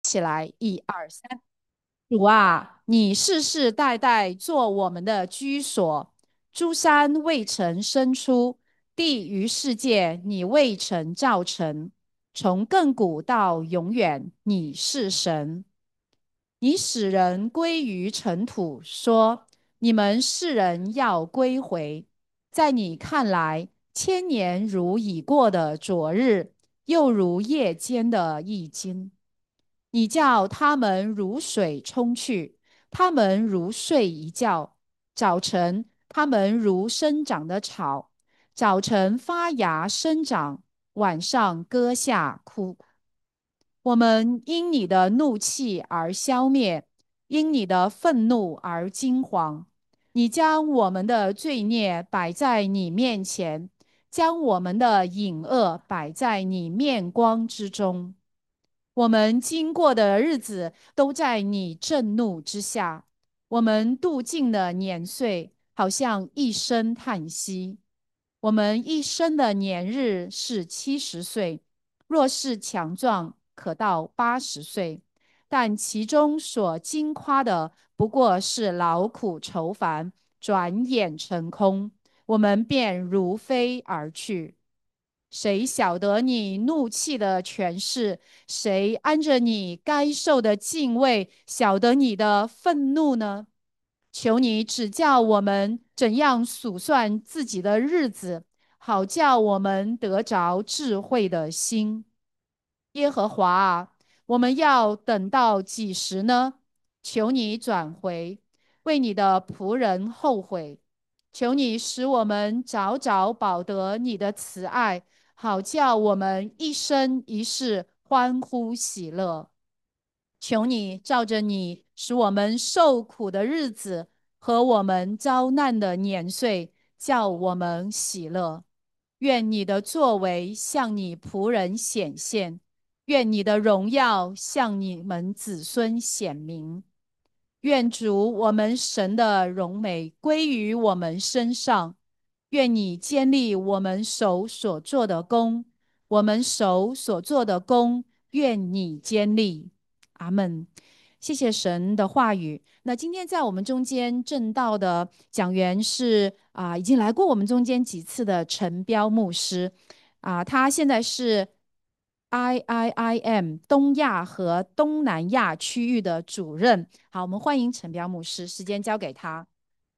起来，一二三。主啊，你世世代代做我们的居所，诸山未曾生出，地与世界你未曾造成。从亘古到永远，你是神。你使人归于尘土，说：你们世人要归回。在你看来，千年如已过的昨日，又如夜间的一经。你叫他们如水冲去，他们如睡一觉。早晨，他们如生长的草，早晨发芽生长，晚上割下枯。我们因你的怒气而消灭，因你的愤怒而惊惶。你将我们的罪孽摆在你面前，将我们的隐恶摆在你面光之中。我们经过的日子都在你震怒之下，我们度尽了年岁，好像一声叹息。我们一生的年日是70岁，若是强壮，可到80岁。但其中所经夸的，不过是劳苦愁烦，转眼成空，我们便如飞而去。谁晓得你怒气的权势？谁安着你该受的敬畏，晓得你的愤怒呢？求你指教我们怎样数算自己的日子，好叫我们得着智慧的心。耶和华啊，我们要等到几时呢？求你转回，为你的仆人后悔。求你使我们早早保得你的慈爱，好叫我们一生一世欢呼喜乐。求你照着你使我们受苦的日子和我们遭难的年岁，叫我们喜乐。愿你的作为向你仆人显现，愿你的荣耀向你们子孙显明。愿主我们神的荣美归于我们身上。愿你坚立我们手所做的工，我们手所做的工，愿你坚立。阿门。谢谢神的话语。那今天在我们中间正道的讲员是已经来过我们中间几次的陈彪牧师他现在是 IIIM 东亚和东南亚区域的主任。好，我们欢迎陈彪牧师，时间交给他。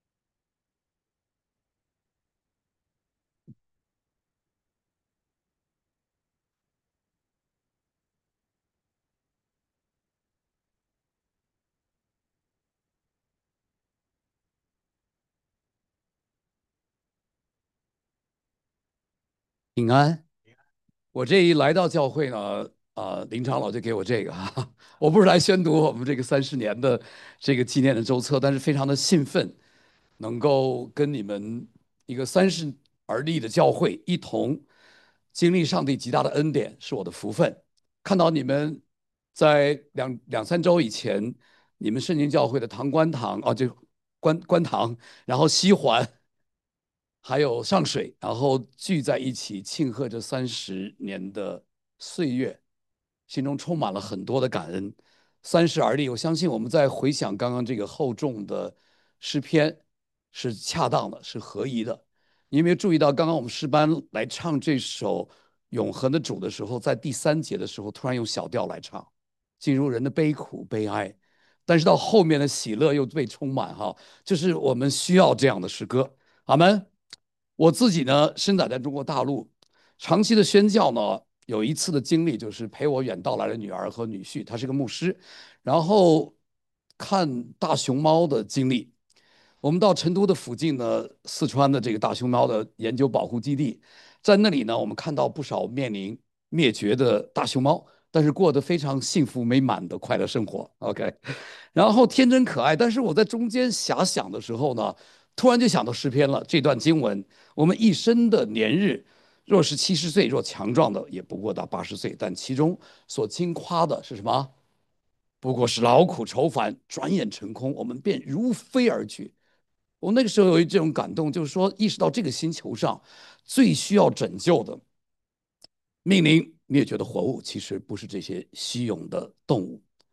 平安。我这一来到教会呢，林长老就给我这个哈，我不是来宣读我们这个30年的这个纪念的周册，但是非常的兴奋，能够跟你们一个30而立的教会一同经历上帝极大的恩典，是我的福分。看到你们在两三周以前，你们圣经教会的唐观堂就观堂，然后西环。还有上水，然后聚在一起庆贺这30年的岁月，心中充满了很多的感恩。30而立，我相信我们在回想刚刚这个厚重的诗篇是恰当的，是合宜的。你有没有注意到，刚刚我们诗班来唱这首《永恒的主》的时候，在第3节的时候突然用小调来唱，进入人的悲苦悲哀，但是到后面的喜乐又被充满哈，就是我们需要这样的诗歌。阿门。我自己呢，生长在中国大陆，长期的宣教呢，有一次的经历就是陪我远道来的女儿和女婿，他是个牧师，然后看大熊猫的经历。我们到成都的附近呢，四川的这个大熊猫的研究保护基地，在那里呢，我们看到不少面临灭绝的大熊猫，但是过得非常幸福美满的快乐生活。OK，然后天真可爱。但是我在中间遐想的时候呢，突然就想到诗篇了，这段经文：我们一生的年日，若是70岁，若强壮的，也不过到80岁，但其中所经夸的是什么？不过是劳苦愁烦，转眼成空，我们便如飞而去。我那个时候有这种感动，就是说意识到这个星球上最需要拯救的、面临灭绝的活物，其实不是这些稀有的动物，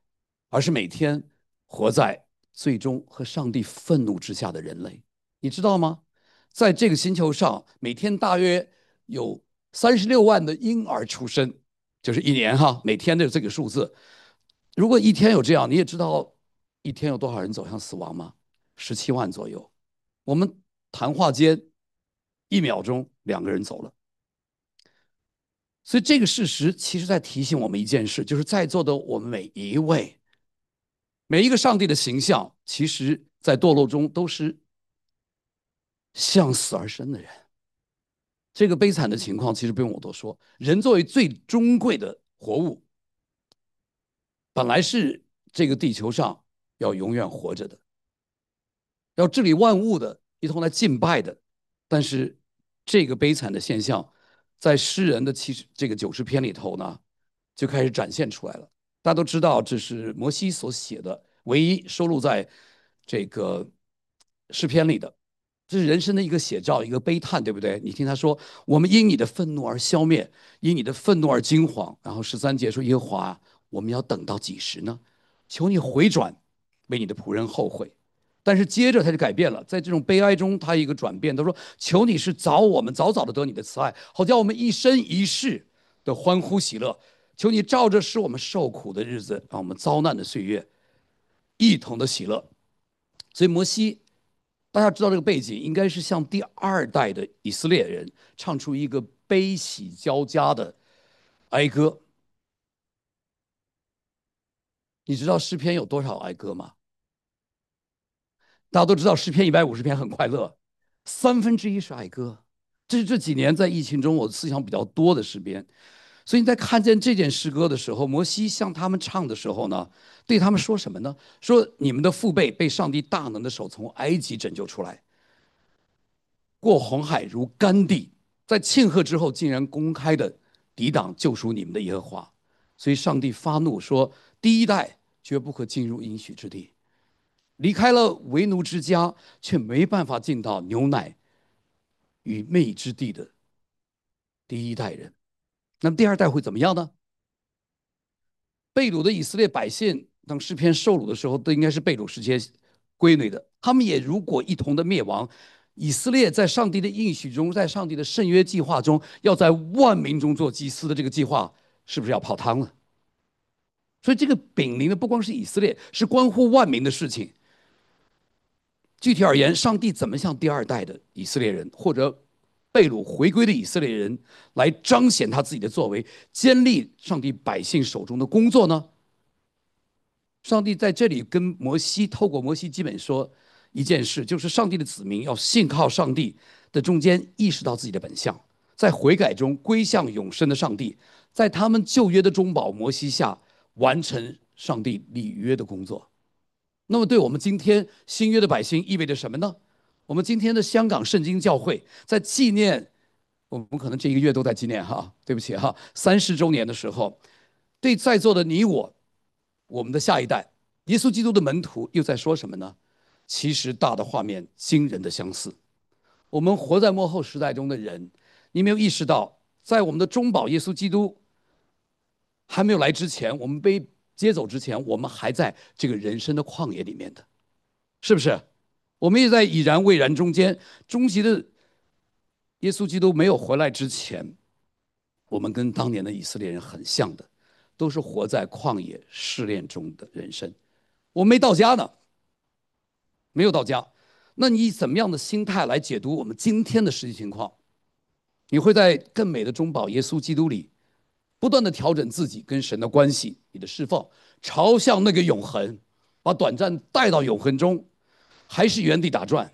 而是每天活在最终和上帝愤怒之下的人类。你知道吗？在这个星球上，每天大约有36万的婴儿出生，就是一年哈，每天的这个数字。如果一天有这样，你也知道一天有多少人走向死亡吗？17万左右。我们谈话间1秒钟2个人走了。所以这个事实其实在提醒我们一件事，就是在座的我们每一位，每一个上帝的形象，其实在堕落中都是向死而生的人。这个悲惨的情况其实不用我多说，人作为最尊贵的活物，本来是这个地球上要永远活着的，要治理万物的，一同来敬拜的。但是这个悲惨的现象，在诗人的这个90篇里头呢，就开始展现出来了。大家都知道，这是摩西所写的，唯一收录在这个诗篇里的。这是人生的一个写照，一个悲叹，对不对？你听他说：“我们因你的愤怒而消灭，因你的愤怒而惊惶。”然后13节说：“耶和华，我们要等到几时呢？求你回转，为你的仆人后悔。”但是接着他就改变了，在这种悲哀中，他一个转变，他说：“求你是我们早早的得你的慈爱，好叫我们一生一世的欢呼喜乐。求你照着使我们受苦的日子，让我们遭难的岁月一同的喜乐。”所以摩西，大家知道这个背景，应该是向第2代的以色列人唱出一个悲喜交加的哀歌。你知道诗篇有多少哀歌吗？大家都知道诗篇150篇很快乐，1/3是哀歌。这是这几年在疫情中我思想比较多的诗篇。所以你在看见这件诗歌的时候，摩西向他们唱的时候呢，对他们说什么呢？说你们的父辈被上帝大能的手从埃及拯救出来，过红海如干地，在庆贺之后竟然公开的抵挡救赎你们的耶和华。所以上帝发怒说，第一代绝不可进入应许之地，离开了为奴之家，却没办法进到牛奶与蜜之地的第一代人。那么第2代会怎么样呢？被掳的以色列百姓，当诗篇受掳的时候，都应该是被掳时间归类的。他们也如果一同的灭亡，以色列在上帝的应许中，在上帝的圣约计划中，要在万民中做祭司的这个计划，是不是要泡汤了？所以这个饼临的不光是以色列，是关乎万民的事情。具体而言，上帝怎么向第2代的以色列人或者被掳回归的以色列人来彰显他自己的作为，建立上帝百姓手中的工作呢？上帝在这里跟摩西透过摩西基本说一件事，就是上帝的子民要信靠上帝的中间意识到自己的本相，在悔改中归向永生的上帝，在他们旧约的中保摩西下完成上帝立约的工作。那么对我们今天新约的百姓意味着什么呢？我们今天的香港圣经教会在纪念，我们可能这一个月都在纪念哈，对不起哈，30周年的时候，对在座的你我们的下一代，耶稣基督的门徒又在说什么呢？其实大的画面惊人的相似。我们活在末后时代中的人，你没有意识到，在我们的中保耶稣基督还没有来之前，我们被接走之前，我们还在这个人生的旷野里面的，是不是？我们也在已然未然中间，终极的耶稣基督没有回来之前，我们跟当年的以色列人很像的，都是活在旷野试炼中的人生。我没到家呢，没有到家。那你以怎么样的心态来解读我们今天的实际情况？你会在更美的中保耶稣基督里，不断的调整自己跟神的关系，你的侍奉朝向那个永恒，把短暂带到永恒中，还是原地打转，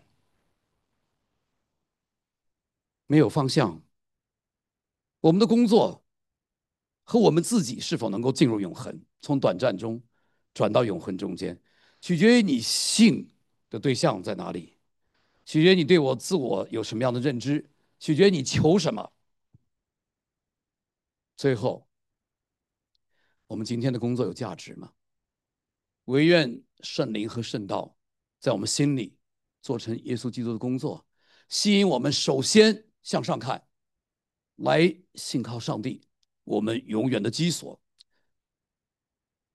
没有方向？我们的工作和我们自己是否能够进入永恒，从短暂中转到永恒中间，取决于你信的对象在哪里，取决于你对我自我有什么样的认知，取决于你求什么。最后，我们今天的工作有价值吗？唯愿圣灵和圣道在我们心里做成耶稣基督的工作，吸引我们首先向上看，来信靠上帝，我们永远的基所。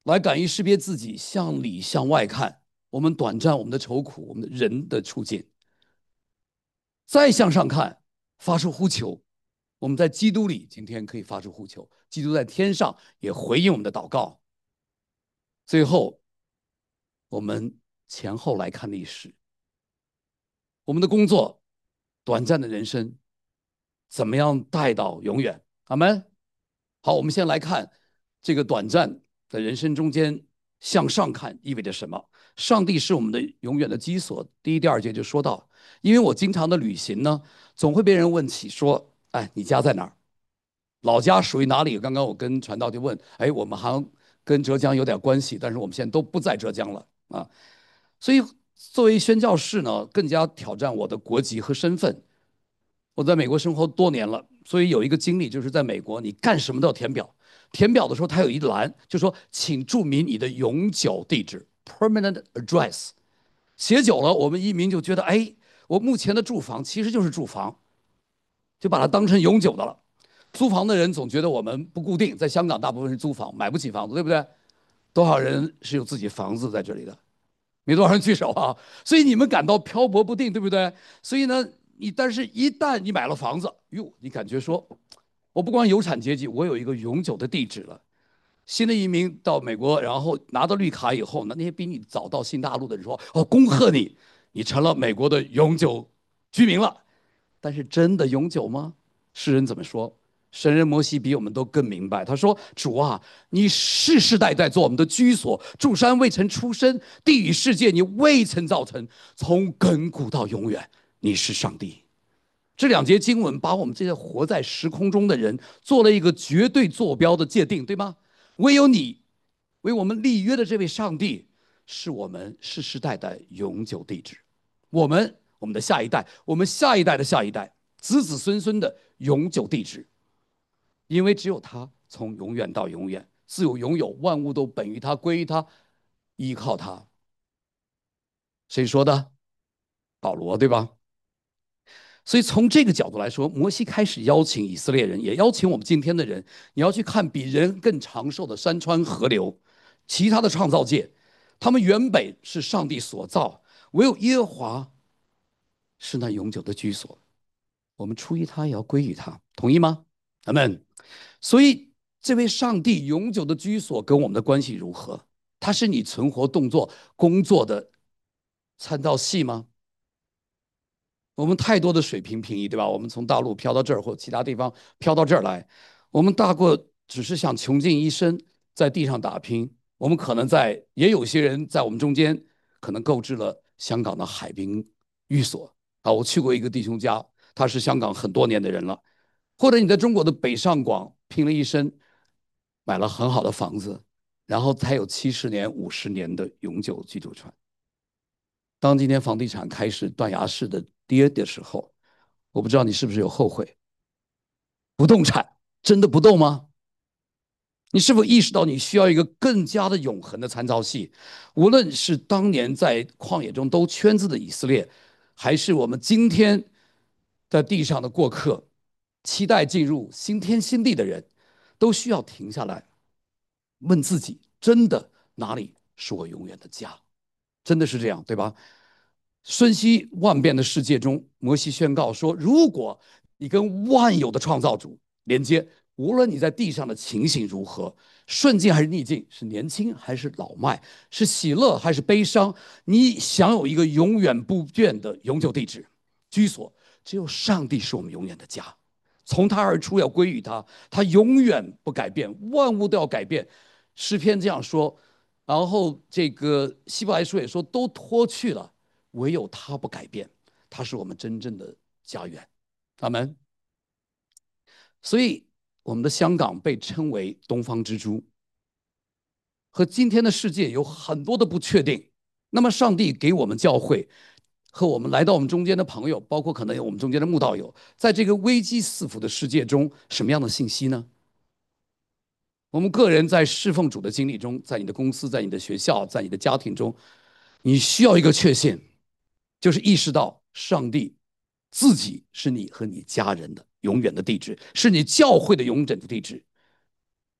来敢于识别自己向里向外看，我们短暂我们的愁苦，我们的人的处境，再向上看，发出呼求。我们在基督里今天可以发出呼求，基督在天上也回应我们的祷告。最后，我们前后来看历史，我们的工作，短暂的人生，怎么样带到永远？阿门。好，我们先来看这个短暂的人生中间向上看意味着什么？上帝是我们的永远的基所。第一、第二节就说到，因为我经常的旅行呢，总会被人问起说：“哎，你家在哪儿？老家属于哪里？”刚刚我跟传道就问：“哎，我们好像跟浙江有点关系，但是我们现在都不在浙江了啊。”所以作为宣教士呢，更加挑战我的国籍和身份。我在美国生活多年了，所以有一个经历，就是在美国，你干什么都要填表。填表的时候，它有一栏，就说请注明你的永久地址 （permanent address）。写久了，我们移民就觉得，哎，我目前的住房其实就是住房，就把它当成永久的了。租房的人总觉得我们不固定，在香港大部分是租房，买不起房子，对不对？多少人是有自己房子在这里的？没多少人举手啊，所以你们感到漂泊不定，对不对？所以呢，但是一旦你买了房子，哟，你感觉说，我不光有产阶级，我有一个永久的地址了。新的移民到美国，然后拿到绿卡以后呢，那些比你早到新大陆的人说，哦，恭贺你，你成了美国的永久居民了。但是真的永久吗？诗人怎么说？神人摩西比我们都更明白。他说：“主啊，你世世代代做我们的居所，诸山未曾出生，地与世界你未曾造成，从亘古到永远，你是上帝。”这两节经文把我们这些活在时空中的人做了一个绝对坐标的界定，对吗？唯有你为我们立约的这位上帝，是我们世世代代永久地址。我们的下一代，我们下一代的下一代，子子孙孙的永久地址。因为只有他从永远到永远，自有永有，万物都本于他，归于他，依靠他。谁说的？保罗，对吧？所以从这个角度来说，摩西开始邀请以色列人，也邀请我们今天的人，你要去看比人更长寿的山川河流，其他的创造界，他们原本是上帝所造，唯有耶和华是那永久的居所。我们出于他，也要归于他，同意吗？阿门。所以，这位上帝永久的居所跟我们的关系如何？他是你存活、动作、工作的参照系吗？我们太多的水平平移，对吧？我们从大陆飘到这儿，或其他地方飘到这儿来，我们大过只是想穷尽一生在地上打拼。我们可能也有些人在我们中间，可能购置了香港的海滨寓所啊。我去过一个弟兄家，他是香港很多年的人了。或者你在中国的北上广拼了一生，买了很好的房子，然后才有70年、50年的永久居住权。当今天房地产开始断崖式的跌的时候，我不知道你是不是有后悔？不动产真的不动吗？你是否意识到你需要一个更加的永恒的参照系？无论是当年在旷野中兜圈子的以色列，还是我们今天在地上的过客，期待进入新天新地的人，都需要停下来问自己：真的哪里是我永远的家？真的是这样，对吧？瞬息万变的世界中，摩西宣告说：如果你跟万有的创造主连接，无论你在地上的情形如何，顺境还是逆境，是年轻还是老迈，是喜乐还是悲伤，你享有一个永远不变的永久地址居所。只有上帝是我们永远的家，从他而出要归于他，他永远不改变，万物都要改变。诗篇这样说，然后这个希伯来书也说，都脱去了，唯有他不改变，他是我们真正的家园。阿门。所以我们的香港被称为东方之珠，和今天的世界有很多的不确定。那么上帝给我们教会和我们来到我们中间的朋友，包括可能有我们中间的慕道友，在这个危机四伏的世界中，什么样的信息呢？我们个人在侍奉主的经历中，在你的公司，在你的学校，在你的家庭中，你需要一个确信，就是意识到上帝自己是你和你家人的永远的地址，是你教会的永远的地址。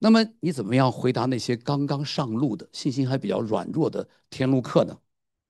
那么你怎么样回答那些刚刚上路的、信心还比较软弱的天路客呢？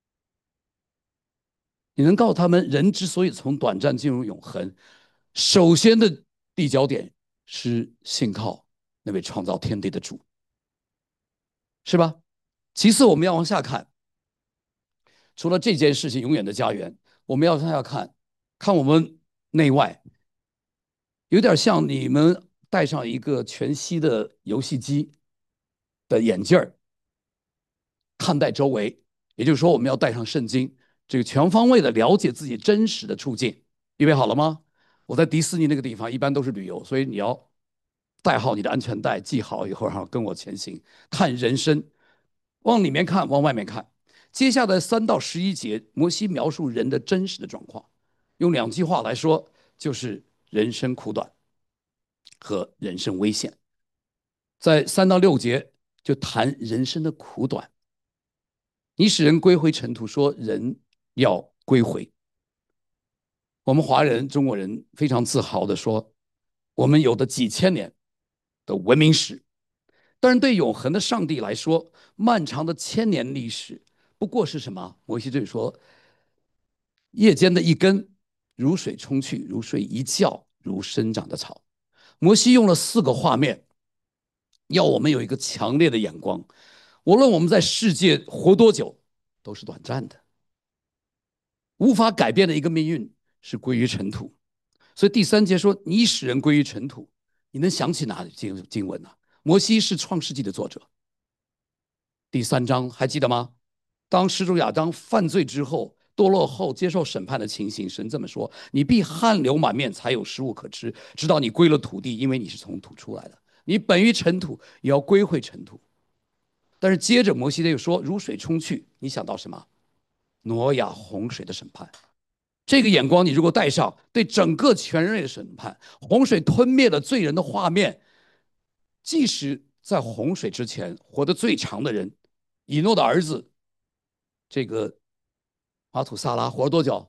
你能告诉他们，人之所以从短暂进入永恒，首先的立脚点是信靠那位创造天地的主，是吧？其次，我们要往下看，除了这件事情永远的家园，我们要往下看，看我们内外，有点像你们戴上一个全息的游戏机的眼镜儿，看待周围。也就是说，我们要带上圣经，这个全方位的了解自己真实的处境。预备好了吗？我在迪士尼那个地方一般都是旅游，所以你要带好你的安全带，系好以后，然后跟我前行，看人生，往里面看，往外面看。接下来3到11节，摩西描述人的真实的状况，用2句话来说，就是人生苦短和人生危险。在3到6节就谈人生的苦短，你使人归回尘土，说人要归回。我们华人、中国人非常自豪的说，我们有的几千年的文明史，但是对永恒的上帝来说，漫长的千年历史不过是什么？摩西这里说，夜间的一根，如水冲去，如睡一觉，如生长的草。摩西用了4个画面，要我们有一个强烈的眼光。无论我们在世界活多久，都是短暂的，无法改变的一个命运是归于尘土。所以第3节说：“你使人归于尘土。”你能想起哪里经文呢？摩西是创世纪的作者。第3章还记得吗？当始祖亚当犯罪之后，堕落后接受审判的情形，神这么说：“你必汗流满面，才有食物可吃，直到你归了土地，因为你是从土出来的。你本于尘土，也要归回尘土。”但是接着摩西又说：“如水冲去。”你想到什么？挪亚洪水的审判。这个眼光你如果带上，对整个全人类的审判，洪水吞灭了罪人的画面，即使在洪水之前活得最长的人，以诺的儿子这个马土萨拉活了多久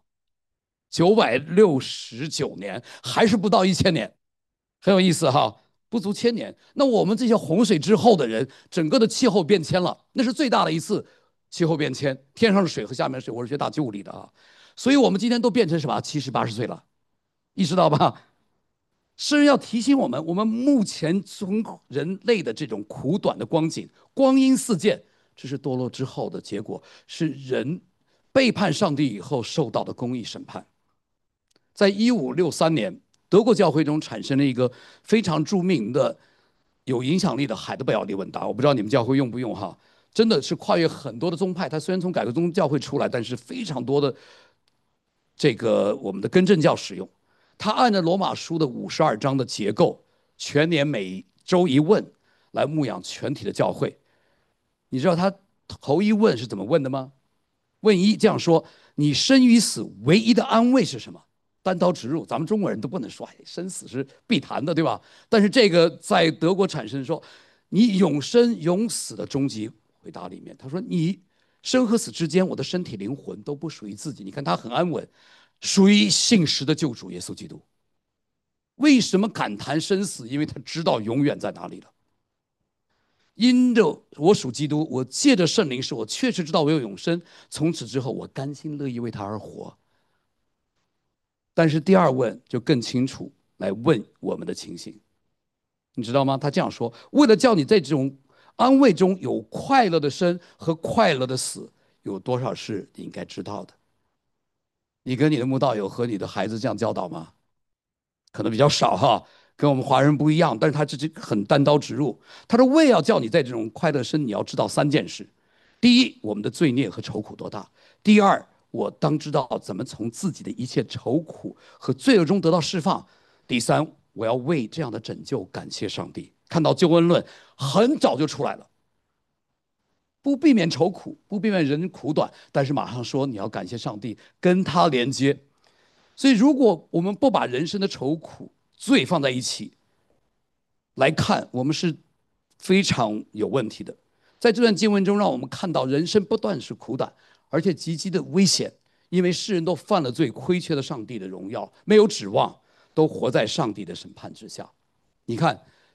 ？969年，还是不到1000年，很有意思哈，不足1000年。那我们这些洪水之后的人，整个的气候变迁了，那是最大的一次气候变迁，天上的水和下面的水，我是学大气物理的啊，所以我们今天都变成什么70、80岁了，意识到吧？诗人要提醒我们，我们目前从人类的这种苦短的光景，光阴似箭，这是堕落之后的结果，是人背叛上帝以后受到的公义审判。在1563年，德国教会中产生了一个非常著名的、有影响力的海德贝尔理问答。我不知道你们教会用不用哈，真的是跨越很多的宗派。它虽然从改革宗教会出来，但是非常多的这个我们的更正教使用。它按照罗马书的52章的结构，全年每周一问，来牧养全体的教会。你知道他头一问是怎么问的吗？问一这样说：你生与死唯一的安慰是什么？单刀直入，咱们中国人都不能说，生死是必谈的，对吧？但是这个在德国产生说，你永生永死的终极回答里面，他说你生和死之间，我的身体灵魂都不属于自己。你看他很安稳，属于信实的救主耶稣基督。为什么敢谈生死？因为他知道永远在哪里了。因着我属基督，我借着圣灵使我确实知道我有永生，从此之后我甘心乐意为他而活。但是第二问就更清楚来问我们的情形，你知道吗？他这样说：为了叫你在这种安慰中有快乐的生和快乐的死，有多少是你应该知道的？你跟你的慕道友和你的孩子这样教导吗？可能比较少哈，跟我们华人不一样，但是他这很单刀直入。他说，为要叫你在这种快乐生，你要知道3件事：第一，我们的罪孽和愁苦多大；第二，我当知道怎么从自己的一切愁苦和罪恶中得到释放；第三，我要为这样的拯救感谢上帝。看到救恩论很早就出来了，不避免愁苦，不避免人苦短，但是马上说你要感谢上帝，跟他连接。所以，如果我们不把人生的愁苦、罪放在一起来看，我们是非常有问题的。在这段经文中，让我们看到人生不断是苦短，而且极其的危险，因为世人都犯了罪，亏缺了上帝的荣耀，没有指望，都活在上帝的审判之下。你看，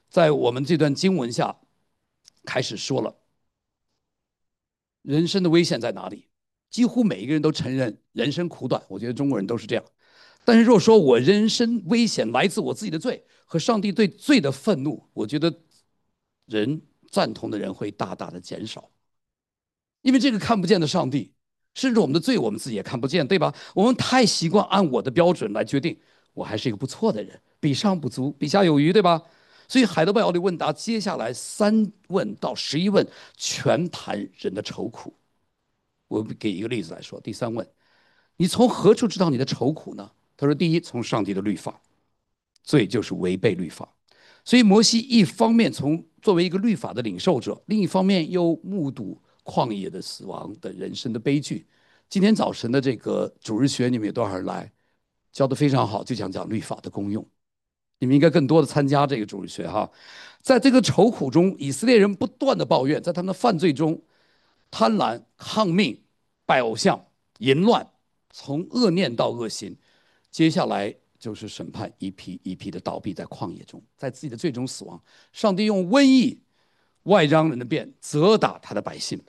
在我们这段经文下开始说了人生的危险在哪里。几乎每一个人都承认人生苦短，我觉得中国人都是这样。但是如果说我人生危险来自我自己的罪和上帝对罪的愤怒，我觉得人赞同的人会大大的减少，因为这个看不见的上帝，甚至我们的罪我们自己也看不见，对吧？我们太习惯按我的标准来决定，我还是一个不错的人，比上不足，比下有余，对吧？所以海德堡奥的问答接下来3问到11问全谈人的愁苦。我给一个例子来说，第3问，你从何处知道你的愁苦呢？他说，第一，从上帝的律法，罪就是违背律法。所以摩西一方面作为一个律法的领受者，另一方面又目睹旷野的死亡的人生的悲剧。今天早晨的这个主日学，你们有多少人来？教的非常好，就讲讲律法的功用。你们应该更多的参加这个主日学哈。在这个愁苦中，以色列人不断的抱怨，在他们的犯罪中，贪婪、抗命、拜偶像、淫乱，从恶念到恶行，接下来就是审判，一批一批的倒闭在旷野中，在自己的罪中死亡。上帝用瘟疫、外邦人的变责打他的百姓。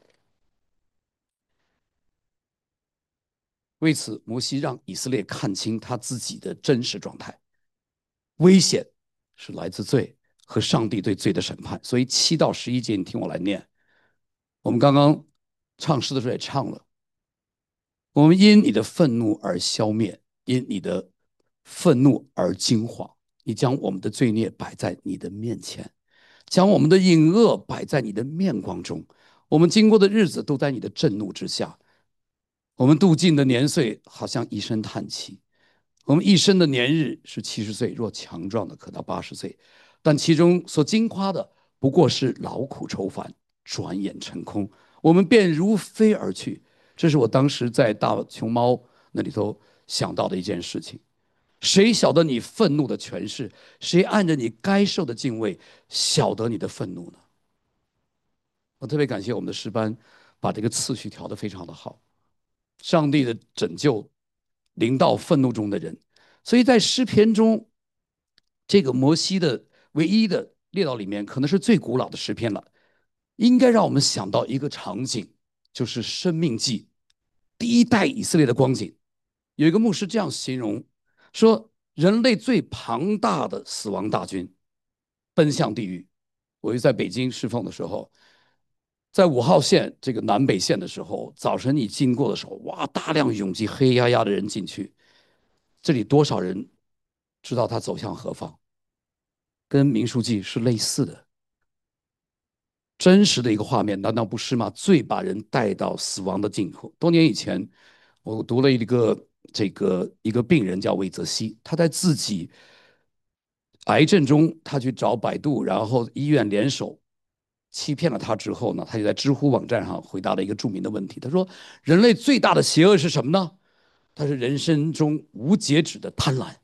为此，摩西让以色列看清他自己的真实状态，危险是来自罪和上帝对罪的审判。所以7到11节，你听我来念。我们刚刚唱诗的时候也唱了，我们因你的愤怒而消灭，因你的愤怒而惊惶。你将我们的罪孽摆在你的面前，将我们的隐恶摆在你的面光中。我们经过的日子都在你的震怒之下，我们度尽的年岁好像一声叹气。我们一生的年日是70岁，若强壮的可到80岁，但其中所经夸的不过是劳苦愁烦，转眼成空，我们便如飞而去。这是我当时在大熊猫那里头想到的一件事情。谁晓得你愤怒的权势？谁按着你该受的敬畏晓得你的愤怒呢？我特别感谢我们的诗班把这个次序调得非常的好。上帝的拯救临到愤怒中的人，所以在诗篇中，这个摩西的唯一的列到里面，可能是最古老的诗篇了。应该让我们想到一个场景，就是《生命记》第一代以色列的光景。有一个牧师这样形容说：人类最庞大的死亡大军奔向地狱。我就在北京侍奉的时候，在5号线这个南北线的时候，早晨你经过的时候，哇，大量涌进黑压压的人进去，这里多少人知道他走向何方？跟民数记是类似的，真实的一个画面，难道不是吗？罪把人带到死亡的尽头。多年以前，我读了一个病人叫魏则西，他在自己癌症中，他去找百度，然后医院联手欺骗了他之后呢，他就在知乎网站上回答了一个著名的问题。他说：人类最大的邪恶是什么呢？他是人生中无节制的贪婪。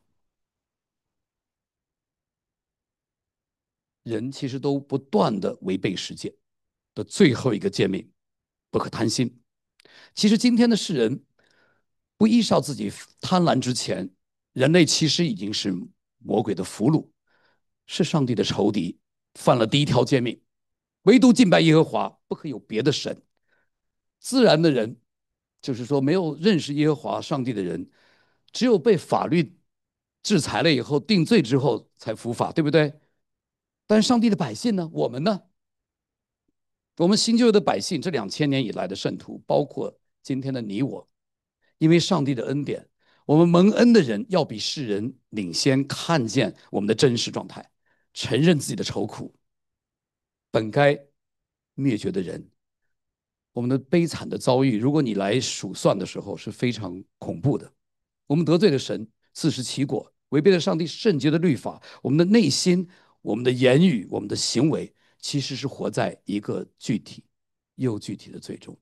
人其实都不断的违背世界的最后一个诫命，不可贪心。其实今天的世人不依照自己贪婪之前，人类其实已经是魔鬼的俘虏，是上帝的仇敌，犯了第一条诫命，唯独敬拜耶和华，不可有别的神。自然的人，就是说没有认识耶和华上帝的人，只有被法律制裁了以后定罪之后才伏法，对不对？但是上帝的百姓呢？我们呢？我们新旧的百姓，这2000年以来的圣徒，包括今天的你我，因为上帝的恩典，我们蒙恩的人要比世人领先看见我们的真实状态，承认自己的愁苦。本该灭绝的人，我们的悲惨的遭遇，如果你来数算的时候，是非常恐怖的。我们得罪了神，自食其果，违背了上帝圣洁的律法。我们的内心、我们的言语、我们的行为，其实是活在一个具体又具体的罪中，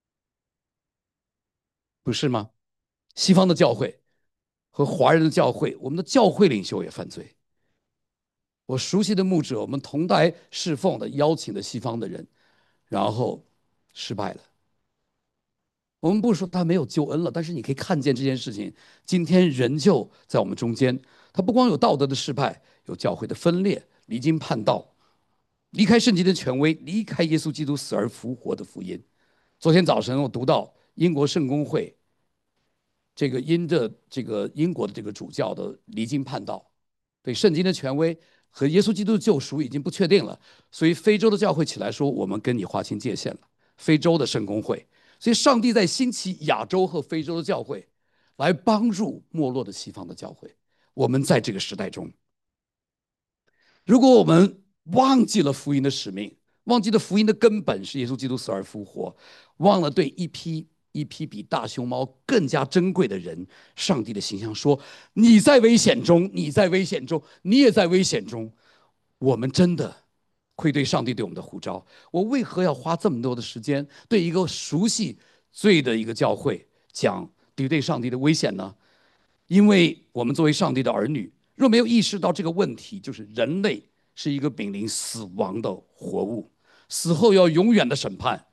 不是吗？西方的教会和华人的教会，我们的教会领袖也犯罪。我熟悉的牧者，我们同台侍奉的、邀请的西方的人，然后失败了。我们不是说他没有救恩了，但是你可以看见这件事情，今天仍旧在我们中间。他不光有道德的失败，有教会的分裂， 离经叛道，离开圣经的权威，离开耶稣基督死而复活的福音。昨天早晨我读到英国圣公会这个因着这个英国的这个主教的离经叛道，对圣经的权威和耶稣基督的救赎已经不确定了，所以非洲的教会起来说，我们跟你划清界限了。非洲的圣公会，所以上帝在兴起亚洲和非洲的教会，来帮助没落的西方的教会。我们在这个时代中，如果我们忘记了福音的使命，忘记了福音的根本是耶稣基督死而复活，忘了对一批比大熊猫更加珍贵的人，上帝的形象说：你在危险中，你在危险中，你也在危险中。我们真的愧对上帝对我们的呼召。我为何要花这么多的时间对一个熟悉罪的一个教会讲敌对上帝的危险呢？因为我们作为上帝的儿女，若没有意识到这个问题，就是人类是一个濒临死亡的活物，死后要永远的审判，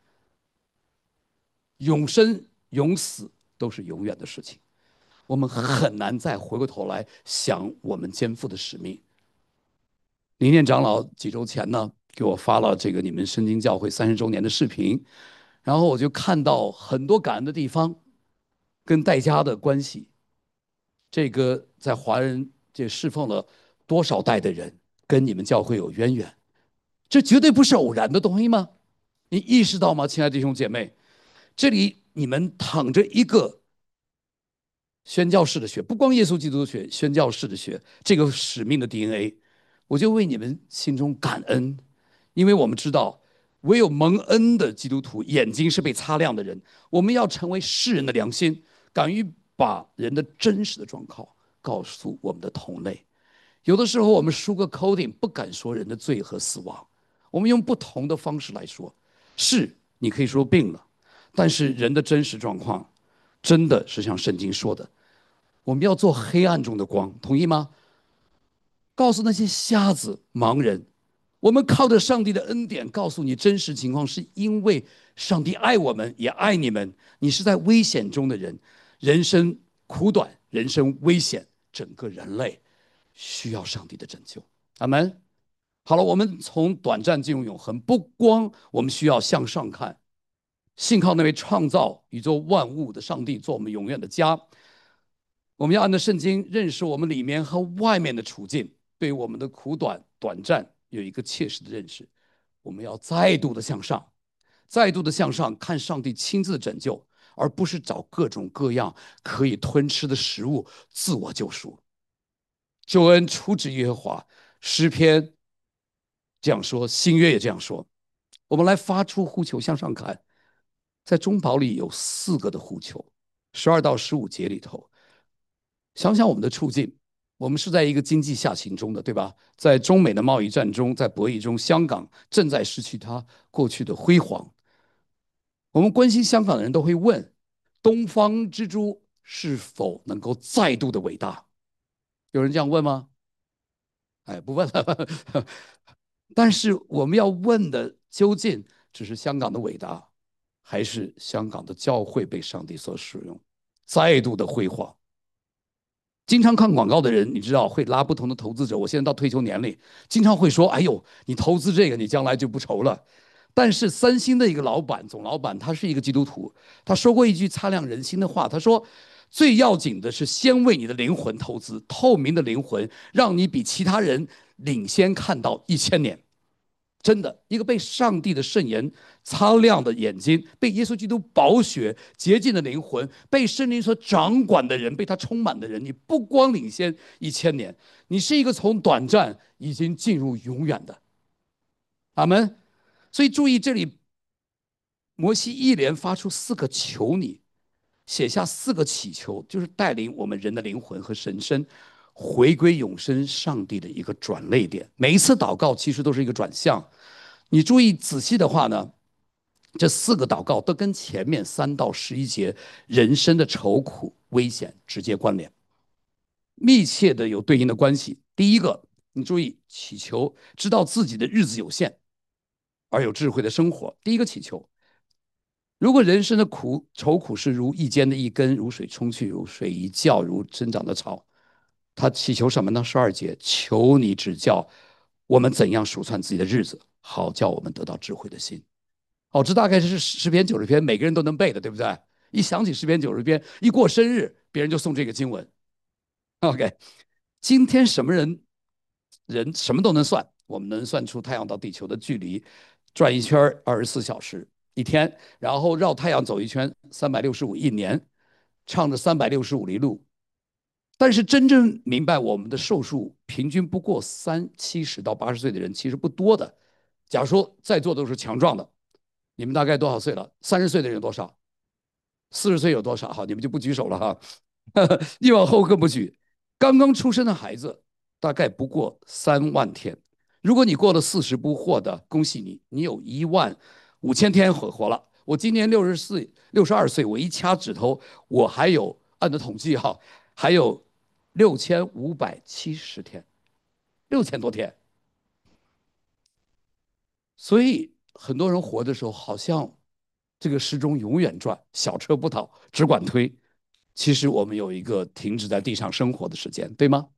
永生永死都是永远的事情。我们很难再回过头来想我们肩负的使命。林念长老几周前呢，给我发了这个你们圣经教会30周年的视频，然后我就看到很多感恩的地方，跟戴家的关系，这个在华人界侍奉了多少代的人，跟你们教会有渊源，这绝对不是偶然的东西吗？你意识到吗，亲爱的弟兄姐妹？这里你们躺着一个宣教士的血，不光耶稣基督的血，宣教士的血，这个使命的 DNA，我就为你们心中感恩，因为我们知道，唯有蒙恩的基督徒眼睛是被擦亮的人。我们要成为世人的良心，敢于把人的真实的状况告诉我们的同类。有的时候我们输个 coding，不敢说人的罪和死亡，我们用不同的方式来说。是，你可以说病了，但是人的真实状况，真的是像圣经说的，我们要做黑暗中的光，同意吗？告诉那些瞎子、盲人，我们靠着上帝的恩典，告诉你真实情况，是因为上帝爱我们，也爱你们。你是在危险中的人，人生苦短，人生危险，整个人类需要上帝的拯救。阿门。好了，我们从短暂进入永恒，不光我们需要向上看，信靠那位创造宇宙万物的上帝做我们永远的家。我们要按照圣经认识我们里面和外面的处境，对我们的苦短短暂有一个切实的认识。我们要再度的向上，再度的向上看上帝亲自的拯救，而不是找各种各样可以吞吃的食物自我救赎。救恩出自耶和华，诗篇这样说，新约也这样说。我们来发出呼求，向上看，在中保里有4个的呼求，12到15节里头，想想我们的处境，我们是在一个经济下行中的，对吧？在中美的贸易战中，在博弈中，香港正在失去它过去的辉煌。我们关心香港的人都会问：东方之珠是否能够再度的伟大？有人这样问吗？哎，不问了。但是我们要问的，究竟只是香港的伟大，还是香港的教会被上帝所使用，再度的辉煌？经常看广告的人，你知道会拉不同的投资者。我现在到退休年龄，经常会说：“哎呦，你投资这个，你将来就不愁了。”但是三星的一个老板，总老板，他是一个基督徒，他说过一句擦亮人心的话，他说：“最要紧的是先为你的灵魂投资，透明的灵魂，让你比其他人领先看到1000年。”真的，一个被上帝的圣言擦亮的眼睛，被耶稣基督宝血洁净的灵魂，被圣灵所掌管的人，被他充满的人，你不光领先1000年，你是一个从短暂已经进入永远的。阿门。所以注意这里，摩西一连发出4个求你，写下4个祈求，就是带领我们人的灵魂和神身回归永生上帝的一个转捩点。每一次祷告其实都是一个转向。你注意仔细的话呢，这4个祷告都跟前面3到11节人生的愁苦危险直接关联，密切的有对应的关系。第一个，你注意祈求知道自己的日子有限，而有智慧的生活。第一个祈求，如果人生的愁苦是如一间的一根，如水冲去，如水一浇，如生长的草，他祈求什么呢？12节，求你指教我们怎样数算自己的日子，好叫我们得到智慧的心。哦，这大概是诗篇90篇，每个人都能背的，对不对？一想起诗篇90篇，一过生日，别人就送这个经文。OK，今天什么人什么都能算，我们能算出太阳到地球的距离，转一圈24小时一天，然后绕太阳走一圈365一年，唱着365里路。但是真正明白我们的寿数平均不过70到80岁的人其实不多的。假如说在座都是强壮的，你们大概多少岁了？30岁的人有多少？40岁有多少？好，你们就不举手了哈。你往后更不举。刚刚出生的孩子大概不过3万天。如果你过了40不惑的，恭喜你，你有15000天活了。我今年62岁，我一掐指头，我还有按照统计哈，还有6570天，6000多天。所以很多人活的时候，好像这个时钟永远转，小车不倒，只管推。其实我们有一个停止在地上生活的时间，对吗？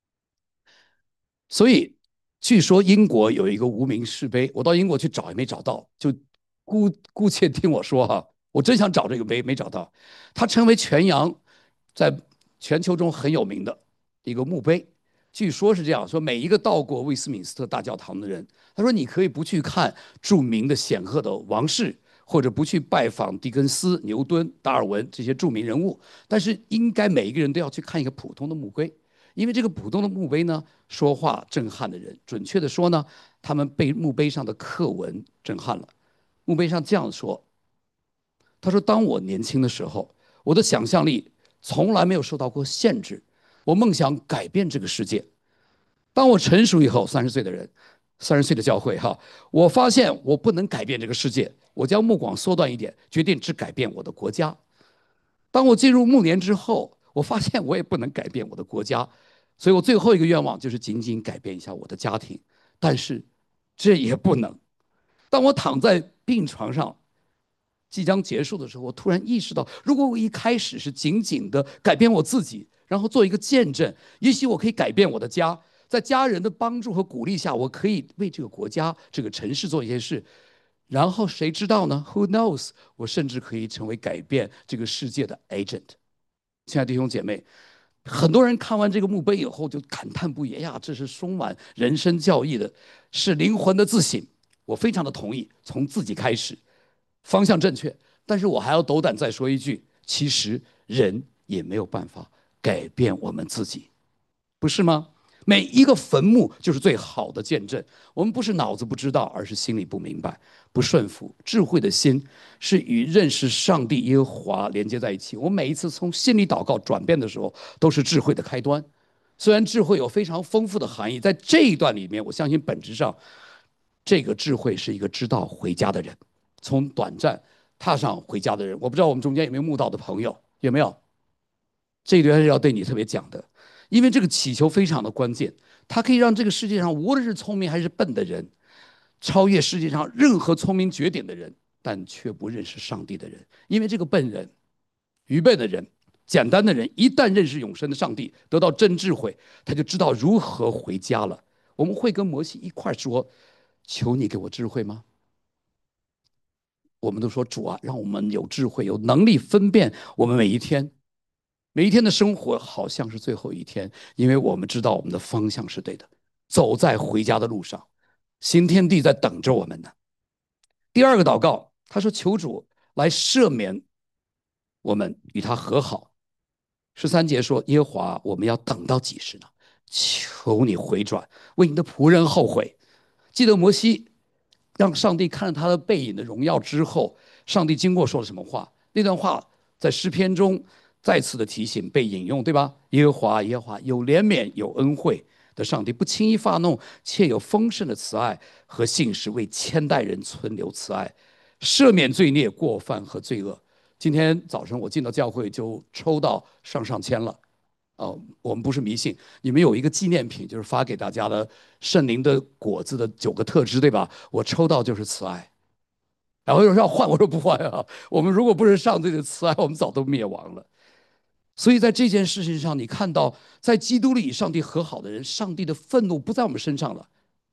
所以据说英国有一个无名氏碑，我到英国去找也没找到，就姑且听我说哈，我真想找这个碑，没找到。它成为全洋在全球中很有名的一个墓碑。据说是这样说，每一个到过威斯敏斯特大教堂的人，他说你可以不去看著名的显赫的王室，或者不去拜访狄更斯、牛顿、达尔文这些著名人物，但是应该每一个人都要去看一个普通的墓碑。因为这个普通的墓碑呢，说话震撼的人，准确的说呢，他们被墓碑上的刻文震撼了。墓碑上这样说：他说，当我年轻的时候，我的想象力从来没有受到过限制，我梦想改变这个世界。当我成熟以后，30岁的人，30岁的教会哈，我发现我不能改变这个世界，我将目光缩短一点，决定只改变我的国家。当我进入暮年之后，我发现我也不能改变我的国家，所以我最后一个愿望就是仅仅改变一下我的家庭，但是这也不能。当我躺在病床上即将结束的时候，我突然意识到，如果我一开始是仅仅的改变我自己，然后做一个见证，也许我可以改变我的家，在家人的帮助和鼓励下，我可以为这个国家、这个城市做一些事。然后谁知道呢？Who knows？我甚至可以成为改变这个世界的 agent。亲爱的弟兄姐妹，很多人看完这个墓碑以后就感叹不已：“哎呀，这是充满人生教义的，是灵魂的自省。”我非常的同意，从自己开始，方向正确。但是我还要斗胆再说一句：其实人也没有办法改变我们自己。不是吗？每一个坟墓就是最好的见证。我们不是脑子不知道，而是心里不明白、不顺服。智慧的心是与认识上帝耶和华连接在一起。我每一次从心里祷告转变的时候，都是智慧的开端。虽然智慧有非常丰富的含义，在这一段里面，我相信本质上，这个智慧是一个知道回家的人，从短暂踏上回家的人。我不知道我们中间有没有慕道的朋友，有没有？这一段是要对你特别讲的，因为这个祈求非常的关键，它可以让这个世界上无论是聪明还是笨的人，超越世界上任何聪明绝顶的人，但却不认识上帝的人。因为这个笨人、愚笨的人、简单的人，一旦认识永生的上帝，得到真智慧，他就知道如何回家了。我们会跟摩西一块说：“求你给我智慧吗？”我们都说主啊，让我们有智慧，有能力分辨我们每一天的生活好像是最后一天，因为我们知道我们的方向是对的，走在回家的路上，新天地在等着我们呢。第二个祷告，他说：“求主来赦免我们，与他和好。”13节说：“耶和华，我们要等到几时呢？求你回转，为你的仆人后悔。”记得摩西让上帝看了他的背影的荣耀之后，上帝经过说了什么话？那段话在诗篇中再次的提醒被引用，对吧？耶和华，耶和华有怜悯有恩惠的上帝，不轻易发怒，且有丰盛的慈爱和信实，为千代人存留慈爱，赦免罪孽、过犯和罪恶。今天早上我进到教会就抽到上千了。我们不是迷信，你们有一个纪念品，就是发给大家的圣灵的果子的9个特质，对吧？我抽到就是慈爱，然后有人要换，我说不换啊。我们如果不是上帝的慈爱，我们早都灭亡了。所以在这件事情上，你看到在基督里与上帝和好的人，上帝的愤怒不在我们身上了，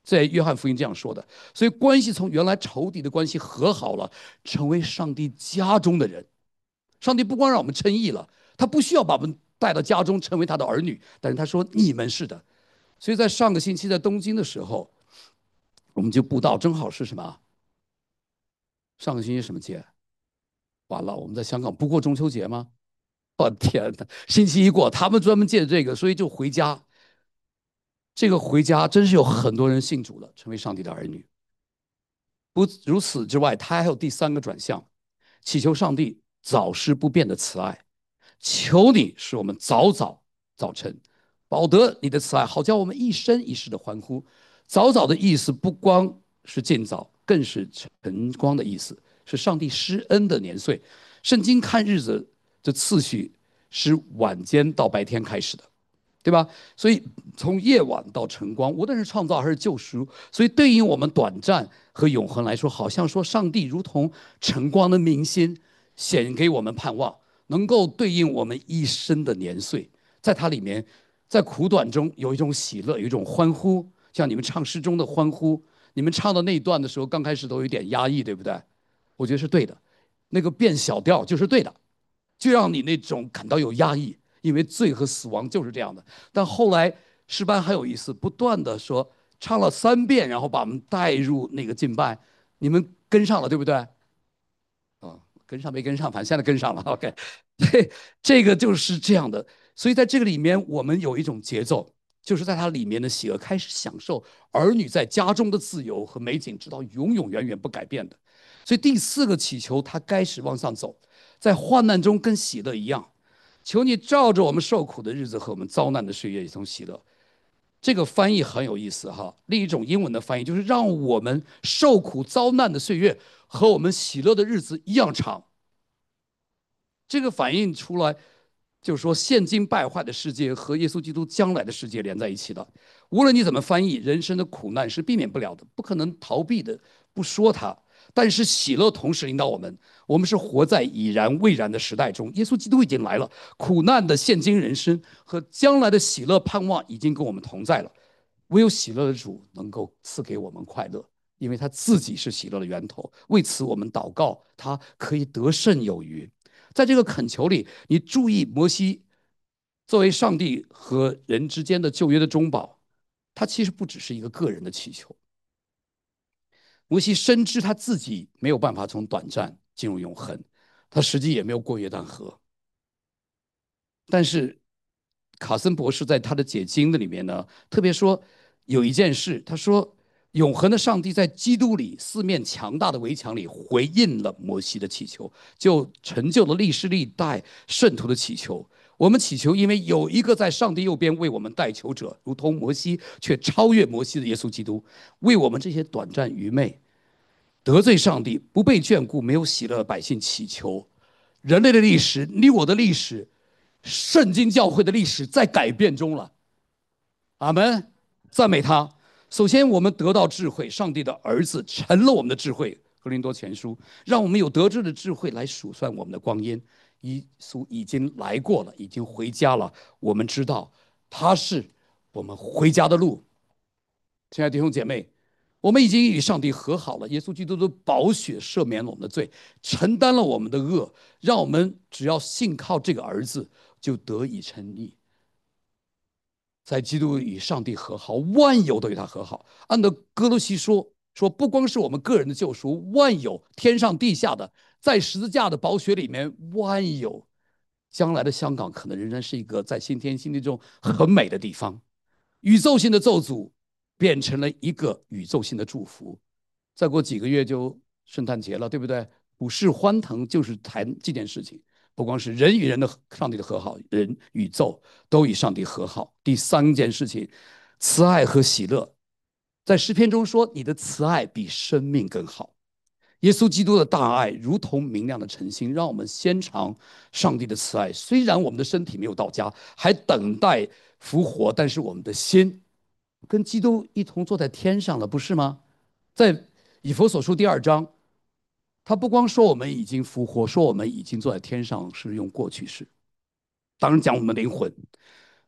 在约翰福音这样说的。所以关系从原来仇敌的关系和好了，成为上帝家中的人。上帝不光让我们称义了，他不需要把我们带到家中成为他的儿女，但是他说你们是的。所以在上个星期在东京的时候，我们就布道，正好是什么？上个星期什么节？完了，我们在香港不过中秋节吗？我天哪！星期一过，他们专门借着这个，所以就回家。这个回家真是有很多人信主了，成为上帝的儿女。不如此之外，他还有第三个转向，祈求上帝早施不变的慈爱，求你使我们早早早晨，保得你的慈爱，好叫我们一生一世的欢呼。早早的意思不光是尽早，更是晨光的意思，是上帝施恩的年岁。圣经看日子的次序是晚间到白天开始的。对吧？所以从夜晚到晨光，无论是创造还是救赎，所以对应我们短暂和永恒来说，好像说上帝如同晨光的明星，显给我们盼望，能够对应我们一生的年岁。在它里面，在苦短中有一种喜乐，有一种欢呼，像你们唱诗中的欢呼。你们唱到那一段的时候，刚开始都有点压抑，对不对？我觉得是对的，那个变小调就是对的。就让你那种感到有压抑，因为罪和死亡就是这样的。但后来诗班很有意思，不断的说唱了3遍，然后把我们带入那个敬拜，你们跟上了对不对？跟上没跟上，反正现在跟上了。OK，这个就是这样的。所以在这个里面，我们有一种节奏，就是在它里面的喜乐开始享受儿女在家中的自由和美景，直到永永远远不改变的。所以第4个祈求，它开始往上走，在患难中跟喜乐一样，求你照着我们受苦的日子和我们遭难的岁月一同喜乐。这个翻译很有意思哈，另一种英文的翻译就是让我们受苦遭难的岁月和我们喜乐的日子一样长。这个反映出来，就是说现今败坏的世界和耶稣基督将来的世界连在一起的。无论你怎么翻译，人生的苦难是避免不了的，不可能逃避的，不说它。但是喜乐同时引导我们，我们是活在已然未然的时代中，耶稣基督已经来了，苦难的现今人生和将来的喜乐盼望已经跟我们同在了。唯有喜乐的主能够赐给我们快乐，因为他自己是喜乐的源头。为此，我们祷告，他可以得胜有余。在这个恳求里，你注意摩西作为上帝和人之间的旧约的中保，他其实不只是一个个人的祈求。摩西深知他自己没有办法从短暂进入永恒，他实际也没有过约旦河。但是卡森博士在他的解经的里面呢，特别说有一件事，他说永恒的上帝在基督里四面强大的围墙里回应了摩西的祈求，就成就了历世历代圣徒的祈求。我们祈求，因为有一个在上帝右边为我们代求者，如同摩西却超越摩西的耶稣基督，为我们这些短暂愚昧、得罪上帝、不被眷顾、没有喜乐的百姓祈求。人类的历史，你我的历史，圣经教会的历史在改变中了。阿门，赞美他。首先，我们得到智慧，上帝的儿子成了我们的智慧。哥林多前书，让我们有得知的智慧来数算我们的光阴。耶稣已经来过了，已经回家了。我们知道他是我们回家的路。亲爱的弟兄姐妹，我们已经与上帝和好了。耶稣基督的宝血赦免了我们的罪，承担了我们的恶，让我们只要信靠这个儿子，就得以称义。在基督与上帝和好，万有都与他和好。按照哥罗西说，不光是我们个人的救赎，万有天上地下的，在十字架的宝血里面，万有。将来的香港可能仍然是一个在新天新地中很美的地方。宇宙性的咒诅变成了一个宇宙性的祝福。再过几个月就圣诞节了，对不对？普世欢腾就是谈这件事情。不光是人与人的上帝的和好，人宇宙都与上帝和好。第三件事情，慈爱和喜乐，在诗篇中说：“你的慈爱比生命更好。”耶稣基督的大爱如同明亮的晨星，让我们先尝上帝的慈爱。虽然我们的身体没有到家，还等待复活，但是我们的心跟基督一同坐在天上了，不是吗？在以弗所书第2章，他不光说我们已经复活，说我们已经坐在天上，是用过去式。当然讲我们灵魂。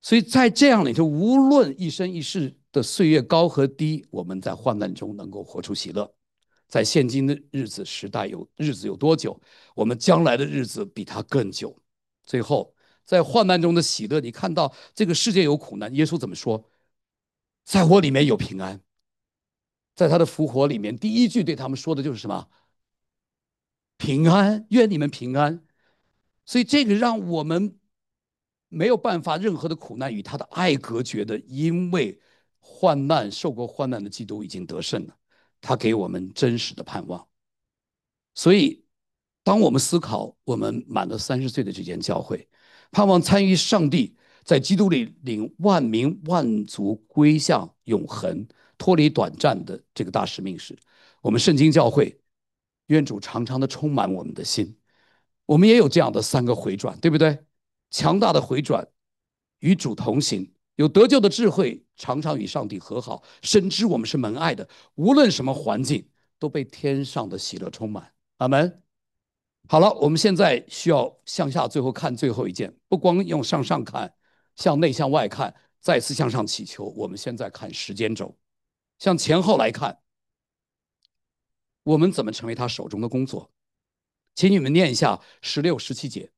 所以在这样里头，无论一生一世的岁月高和低，我们在患难中能够活出喜乐。在现今的日子有多久，我们将来的日子比它更久。最后，在患难中的喜乐，你看到这个世界有苦难，耶稣怎么说？在我里面有平安。在他的复活里面，第一句对他们说的就是什么？平安，愿你们平安。所以这个让我们没有办法任何的苦难与他的爱隔绝的，因为受过患难的基督已经得胜了，他给我们真实的盼望。所以，当我们思考我们满了30岁的这间教会，盼望参与上帝在基督里领万民万族归向永恒，脱离短暂的这个大使命时，我们圣经教会愿主常常的充满我们的心。我们也有这样的3个回转，对不对？强大的回转，与主同行，有得救的智慧，常常与上帝和好，深知我们是蒙爱的，无论什么环境，都被天上的喜乐充满。阿门。好了，我们现在需要向下，最后看最后一件，不光用向上看，向内向外看，再次向上祈求。我们现在看时间轴，向前后来看，我们怎么成为他手中的工作？请你们念一下16、17节。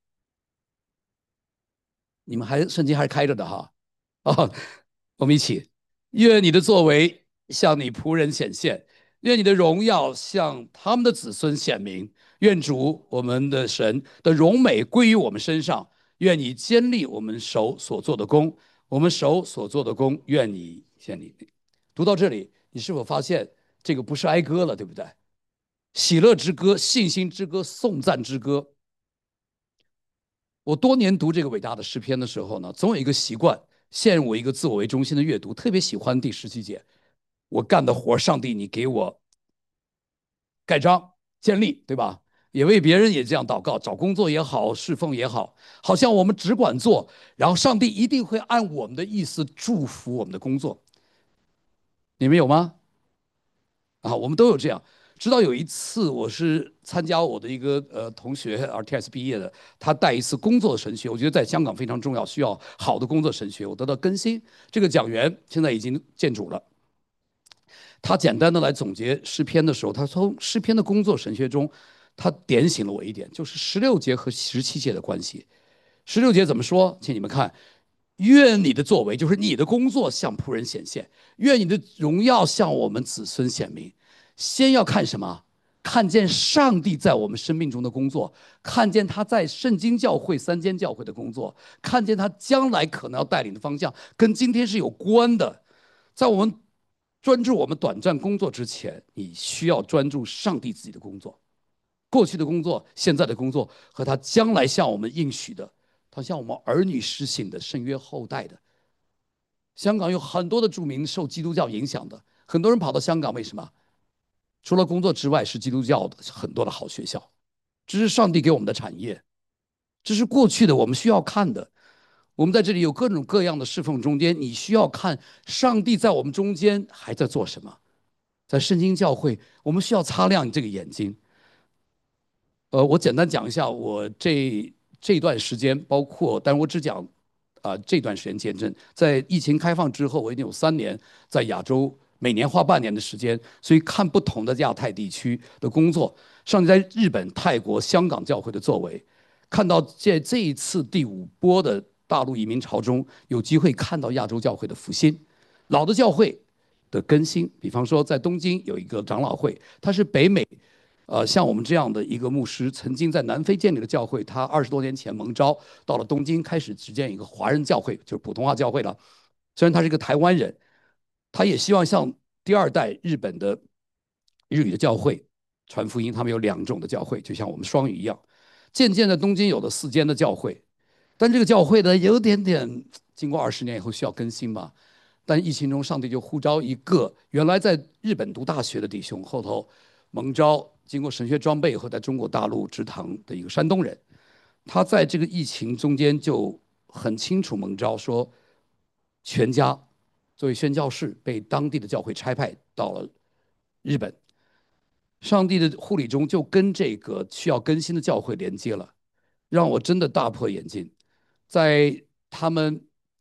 你们圣经还是开着的哈。哦，我们一起，愿你的作为向你仆人显现，愿你的荣耀向他们的子孙显明，愿主我们的神的荣美归于我们身上，愿你坚立我们手所做的工，我们手所做的工，愿你建立。读到这里，你是否发现这个不是哀歌了，对不对？喜乐之歌、信心之歌、颂赞之歌。我多年读这个伟大的诗篇的时候呢，总有一个习惯，陷入一个自我为中心的阅读，特别喜欢第17节，我干的活，上帝你给我盖章建立，对吧？也为别人也这样祷告，找工作也好，侍奉也好，好像我们只管做，然后上帝一定会按我们的意思祝福我们的工作。你们有吗？啊，我们都有这样。直到有一次，我是参加我的一个同学 RTS 毕业的，他带一次工作神学，我觉得在香港非常重要，需要好的工作神学，我得到更新。这个讲员现在已经见主了。他简单的来总结诗篇的时候，他从诗篇的工作神学中，他点醒了我一点，就是16节和17节的关系。16节怎么说？请你们看：愿你的作为，就是你的工作，向仆人显现；愿你的荣耀向我们子孙显明。先要看什么？看见上帝在我们生命中的工作，看见他在圣经教会3间教会的工作，看见他将来可能要带领的方向，跟今天是有关的。在我们专注我们短暂工作之前，你需要专注上帝自己的工作，过去的工作、现在的工作和他将来向我们应许的，他向我们儿女施行的圣约后代的。香港有很多的著名受基督教影响的，很多人跑到香港，为什么？除了工作之外，是基督教的很多的好学校，这是上帝给我们的产业，这是过去的我们需要看的。我们在这里有各种各样的侍奉中间，你需要看上帝在我们中间还在做什么。在圣经教会，我们需要擦亮这个眼睛。我简单讲一下我这段时间，包括，但是我只讲这段时间见证。在疫情开放之后，我已经有3年在亚洲，每年花半年的时间，所以看不同的亚太地区的工作，上帝在日本、泰国、香港教会的作为，看到这一次第5波的大陆移民潮中，有机会看到亚洲教会的复兴，老的教会的更新。比方说，在东京有一个长老会，它是北美。像我们这样的一个牧师，曾经在南非建立的教会，他20多年前蒙召到了东京，开始执建一个华人教会，就是普通话教会了。虽然他是一个台湾人，他也希望像第2代日本的日语的教会传福音。他们有2种的教会，就像我们双语一样。渐渐的，东京有了4间的教会，但这个教会呢，有点点经过20年以后需要更新嘛。但疫情中，上帝就呼召一个原来在日本读大学的弟兄，后头蒙召经过神学装备以后，在中国大陆植堂的一个山东人，他在这个疫情中间就很清楚蒙召说，全家作为宣教士被当地的教会差派到了日本。上帝的护理中就跟这个需要更新的教会连接了，让我真的大破眼镜。在他们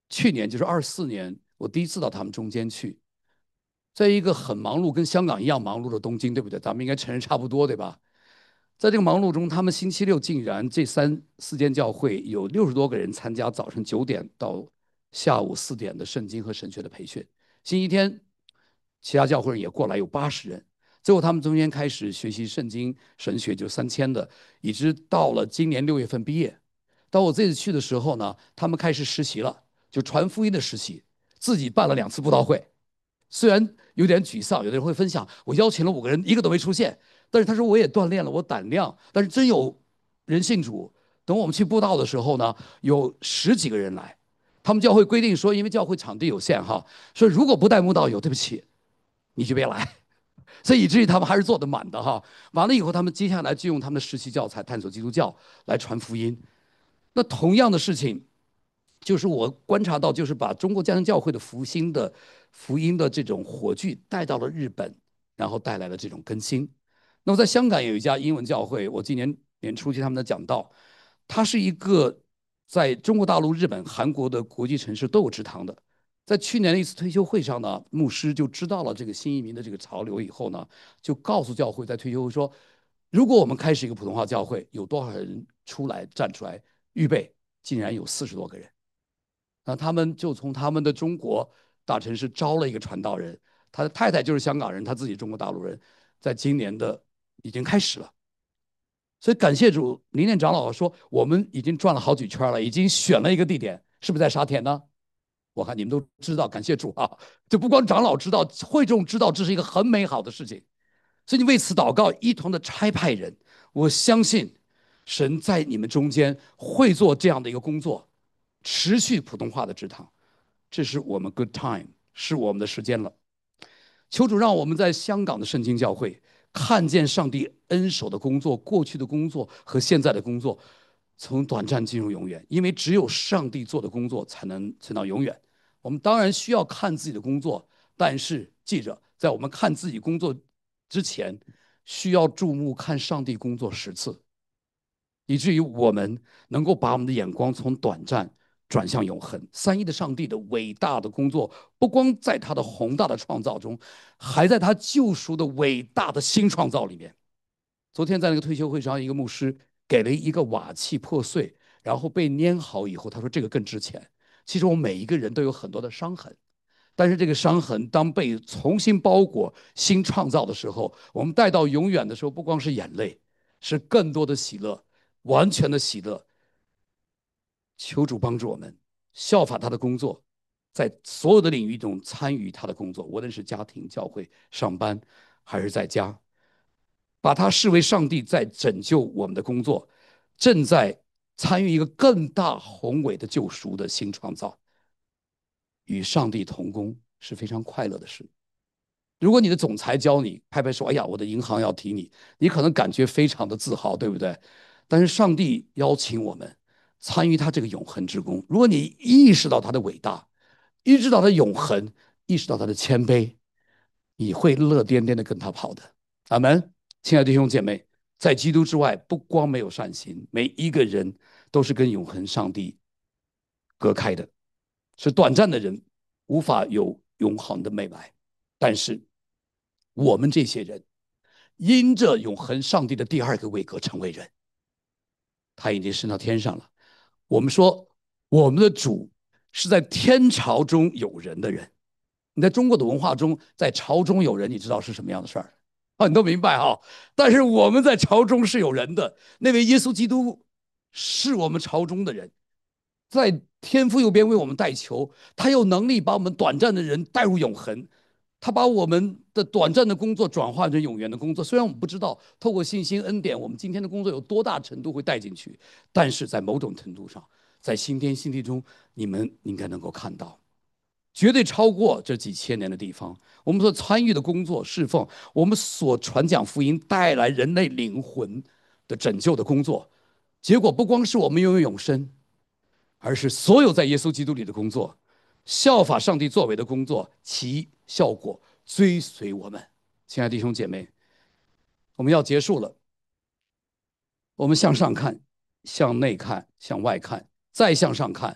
去年就是24年，我第一次到他们中间去，在一个很忙碌，跟香港一样忙碌的东京，对不对？咱们应该承认差不多，对吧？在这个忙碌中，他们星期六竟然这3、4间教会有60多个人参加早晨9点到下午4点的圣经和神学的培训。星期天，其他教会人也过来，有80人。最后他们中间开始学习圣经神学，就3000的，一直到了今年6月份毕业。当我这次去的时候呢，他们开始实习了，就传福音的实习，自己办了2次布道会。虽然有点沮丧，有的人会分享，我邀请了5个人，一个都没出现。但是他说我也锻炼了我胆量，但是真有人信主。等我们去布道的时候呢，有10几个人来。他们教会规定说，因为教会场地有限哈，说如果不带慕道友，对不起，你就别来。所以以至于他们还是坐得满的哈。完了以后，他们接下来就用他们的实习教材探索基督教来传福音。那同样的事情，就是我观察到，就是把中国家庭教会的福音的这种火炬带到了日本，然后带来了这种更新。那么在香港有一家英文教会，我今年年初去他们的讲道，它是一个在中国大陆、日本、韩国的国际城市都有职堂的。在去年的一次退休会上呢，牧师就知道了这个新移民的这个潮流以后呢，就告诉教会，在退休会说，如果我们开始一个普通话教会，有多少人站出来预备？竟然有40多个人。那他们就从他们的中国大城市招了一个传道人，他的太太就是香港人，他自己中国大陆人，在今年的已经开始了。所以感谢主，林念长老说，我们已经转了好几圈了，已经选了一个地点，是不是在沙田呢？我看你们都知道，感谢主啊！就不光长老知道，会众知道，这是一个很美好的事情。所以你为此祷告，一同的差派人，我相信神在你们中间会做这样的一个工作，持续普通话的职堂。这是我们 good time，是我们的时间了。求主让我们在香港的圣经教会看见上帝恩手的工作，过去的工作和现在的工作，从短暂进入永远。因为只有上帝做的工作才能存到永远。我们当然需要看自己的工作，但是记着，在我们看自己工作之前，需要注目看上帝工作10次，以至于我们能够把我们的眼光从短暂转向永恒。三一的上帝的伟大的工作，不光在他的宏大的创造中，还在他救赎的伟大的新创造里面。昨天在那个退休会上，一个牧师给了一个瓦器破碎，然后被粘好以后，他说这个更值钱。其实我们每一个人都有很多的伤痕，但是这个伤痕当被重新包裹、新创造的时候，我们带到永远的时候，不光是眼泪，是更多的喜乐，完全的喜乐。求主帮助我们效法他的工作，在所有的领域中参与他的工作，无论是家庭、教会、上班，还是在家，把他视为上帝在拯救我们的工作，正在参与一个更大宏伟的救赎的新创造。与上帝同工是非常快乐的事。如果你的总裁教你，拍拍手，哎呀，我的银行要提你，你可能感觉非常的自豪，对不对？但是上帝邀请我们参与他这个永恒之功。如果你意识到他的伟大，意识到他的永恒，意识到他的谦卑，你会乐颠颠的跟他跑的。阿门。亲爱的弟兄姐妹，在基督之外，不光没有善行，每一个人都是跟永恒上帝隔开的，是短暂的人，无法有永恒的未来。但是我们这些人，因着永恒上帝的第二个位格成为人，他已经升到天上了。我们说，我们的主是在天朝中有人的人。你在中国的文化中，在朝中有人，你知道是什么样的事儿啊？你都明白哈。但是我们在朝中是有人的，那位耶稣基督是我们朝中的人，在天父右边为我们代求，他有能力把我们短暂的人带入永恒。他把我们的短暂的工作转化成永远的工作。虽然我们不知道透过信心恩典，我们今天的工作有多大程度会带进去，但是在某种程度上，在新天新地中，你们应该能够看到，绝对超过这几千年的地方。我们所参与的工作侍奉，我们所传讲福音带来人类灵魂的拯救的工作，结果不光是我们拥有永生，而是所有在耶稣基督里的工作，效法上帝作为的工作，其效果追随我们。亲爱的弟兄姐妹，我们要结束了。我们向上看，向内看，向外看，再向上看，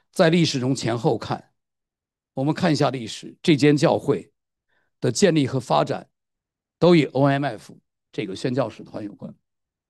在历史中前后看，我们看一下历史，这间教会的建立和发展都与 OMF 这个宣教使团有关。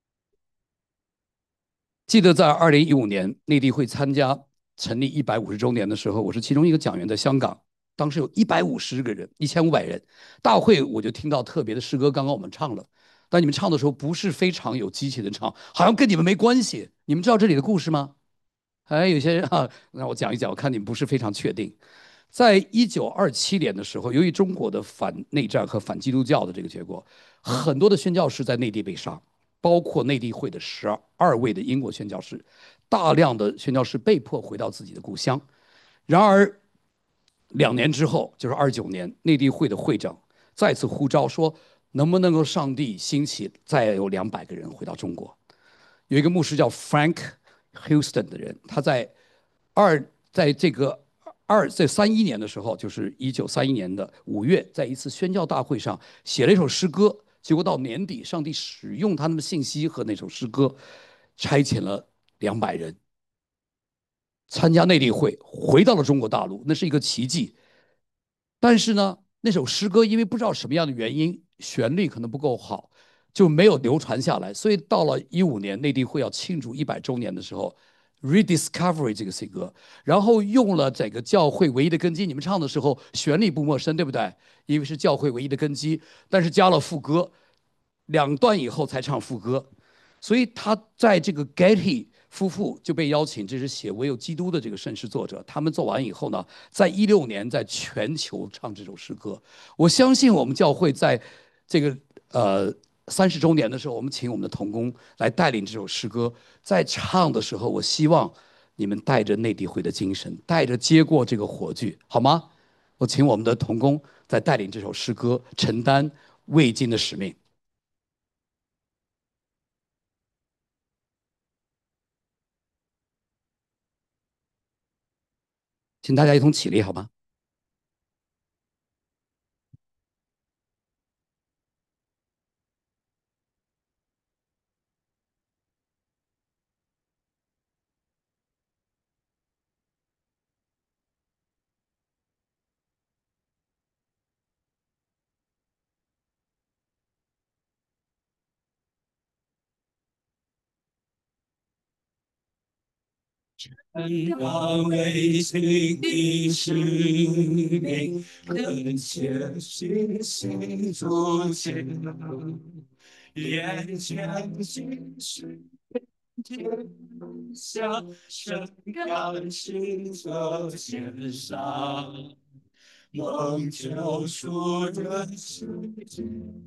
记得在2015年内地会参加成立150周年的时候，我是其中一个讲员，在香港，当时有150个人，1500人。大会我就听到特别的诗歌，刚刚我们唱了，但你们唱的时候不是非常有激情的唱，好像跟你们没关系。你们知道这里的故事吗？哎，有些人啊，让我讲一讲，我看你们不是非常确定。在1927年的时候，由于中国的反内战和反基督教的这个结果，很多的宣教士在内地被杀，包括内地会的12位的英国宣教士，大量的宣教士被迫回到自己的故乡。然而2年之后，就是29年，内地会的会长再次呼召说，能不能够上帝兴起再有200个人回到中国？有一个牧师叫 Frank Houston 的人，他在这个31年的时候，就是1931年的5月，在一次宣教大会上写了一首诗歌，结果到年底，上帝使用他们的信息和那首诗歌，差遣了200人参加内地会，回到了中国大陆，那是一个奇迹。但是呢，那首诗歌因为不知道什么样的原因，旋律可能不够好，就没有流传下来。所以到了15年内地会要庆祝100周年的时候，rediscovery 这个诗歌，然后用了这个教会唯一的根基。你们唱的时候旋律不陌生，对不对？因为是教会唯一的根基，但是加了副歌，2段以后才唱副歌。所以他在这个 Getty 夫妇就被邀请，这是写唯有基督的这个圣诗作者。他们做完以后呢，在16年在全球唱这首诗歌。我相信我们教会在这个30周年的时候，我们请我们的同工来带领这首诗歌。在唱的时候，我希望你们带着内地会的精神，带着接过这个火炬，好吗？我请我们的同工在带领这首诗歌，承担未尽的使命。请大家一同起立，好吗？ 安慰心的使命，恳切信心出现，眼前心事天下，深感心泽线上，梦救赎的世界，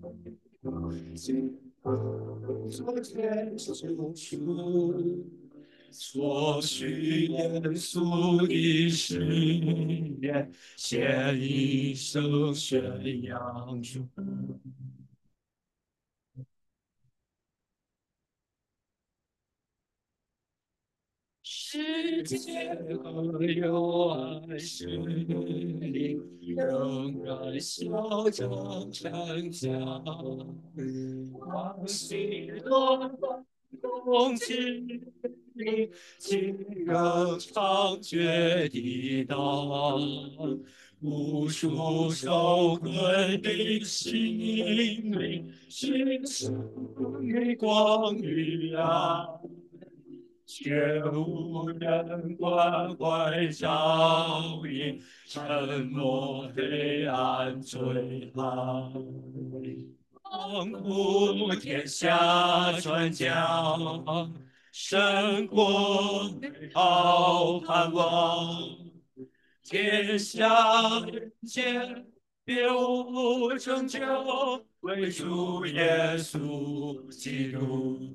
昨天救赎。所需严肃的誓言，献一生宣扬出。世界何有爱是灵，仍然嚣张成家。往昔多风景里，今仍猖獗地荡。无数受困的心灵，寻求于光与暗。却无人关怀照应，沉默黑暗追浪。望普天下传讲，胜过美好盼望。天下人间别无拯救，唯主耶稣基督。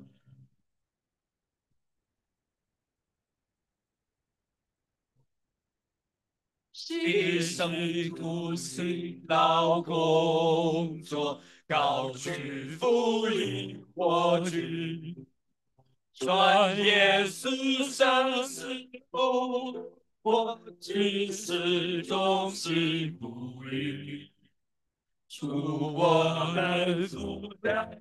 牺牲不辛劳工作，高举福音火炬，传耶稣生死不我至死忠心不渝，祝我们祖在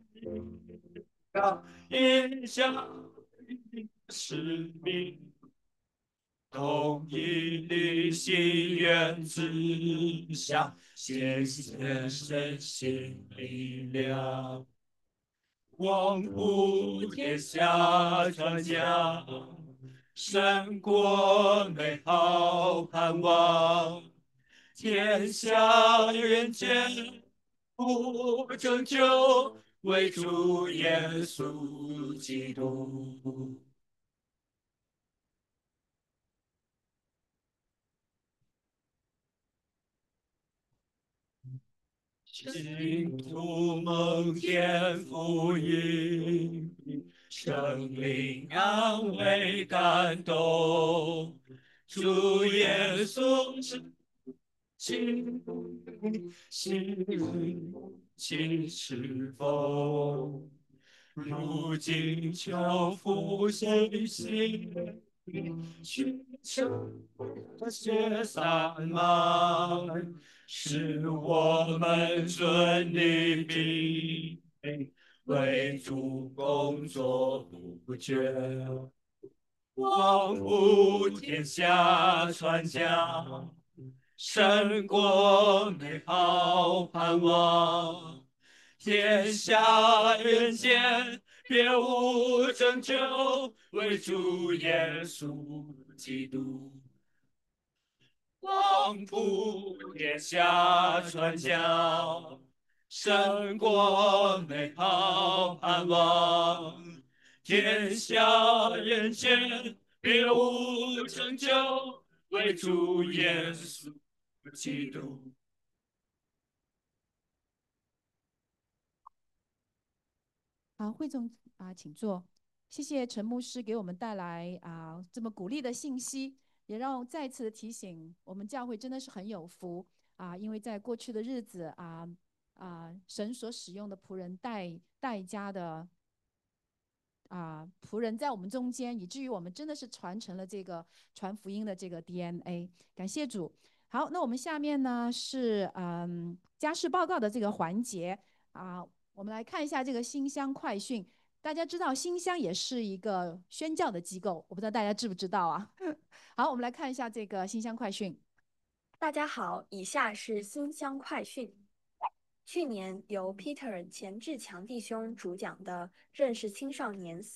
高影响使命。 同一粒心愿志向，献献身心力量，光普天下传讲，胜过美好盼望，天下人间不拯救，为主耶稣基督。信徒蒙天福音，生灵安慰感动，主耶稣是亲亲侍奉，如今求复谁心，寻求这些散漫。使我们顺利地为主工作不倦，光复天下传讲，胜过美好盼望，天下人间别无拯救，为主耶稣基督。光普天下传讲，胜过美好盼望。天下人间别无拯救，为主耶稣基督。 好，慧总请坐。谢谢陈牧师给我们带来这么鼓励的信息，也让我再次提醒我们教会真的是很有福因为在过去的日子神所使用的仆人代家的仆人在我们中间，以至于我们真的是传承了这个传福音的这个 DNA。感谢主。好，那我们下面呢是家事报告的这个环节我们来看一下这个新乡快讯。大家知道新乡也是一个宣教的机构，我不知道大家知不知道啊？好，我们来看一下这个新乡快讯。 大家好，以下是新乡快讯。去年由 Peter 钱志强弟兄主讲的认识青少年